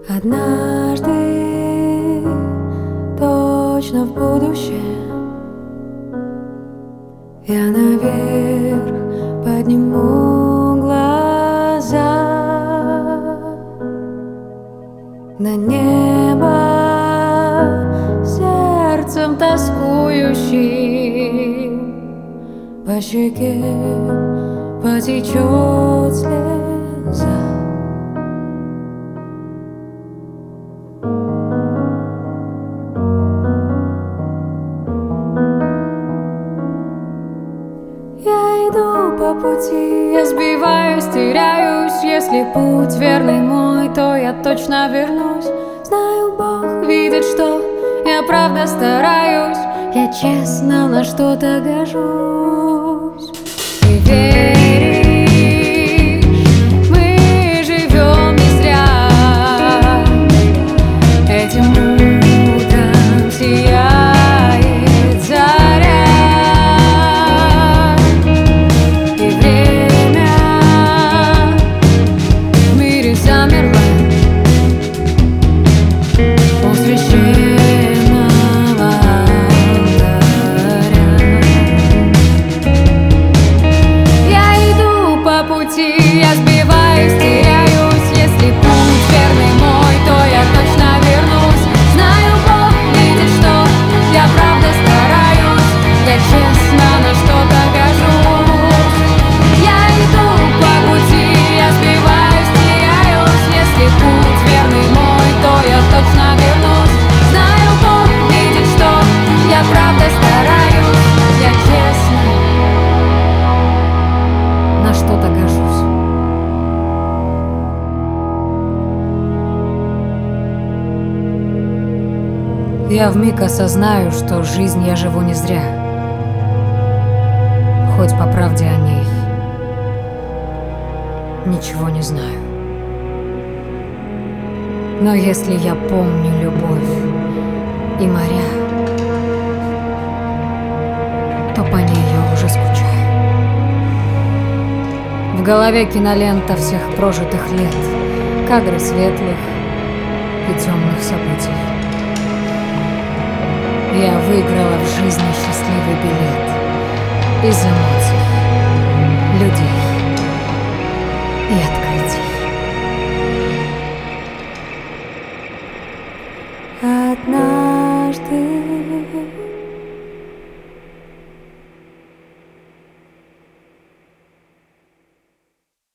Однажды, точно в будущем, я наверх подниму глаза на небо, сердцем тоскующим, по щеке потечет слеза. Я иду по пути, я сбиваюсь, теряюсь. Если путь верный мой, то я точно вернусь. Знаю, Бог видит, что я правда стараюсь. Я честно на что-то гожусь. И веришь, мы живем не зря. Этим утром сияет заря. И время в мире замерло у священного алтаря. Я иду по пути, я сбиваюсь, теряюсь. Если путь верный мой, то я точно вернусь. Знаю, Бог видит, что я правда стараюсь. Я честно на что-то гожусь. Я иду по пути, я сбиваюсь, теряюсь. Если путь верный мой, то я точно вернусь. Знаю, Бог видит, что я правда стараюсь. Я честно на что-то гожусь. Я вмиг осознаю, что жизнь я живу не зря, хоть по правде о ней ничего не знаю. Но если я помню любовь и моря, то по ней я уже скучаю. В голове кинолента всех прожитых лет, кадры светлых и темных событий. Я выиграла в жизни счастливый билет из эмоций, людей и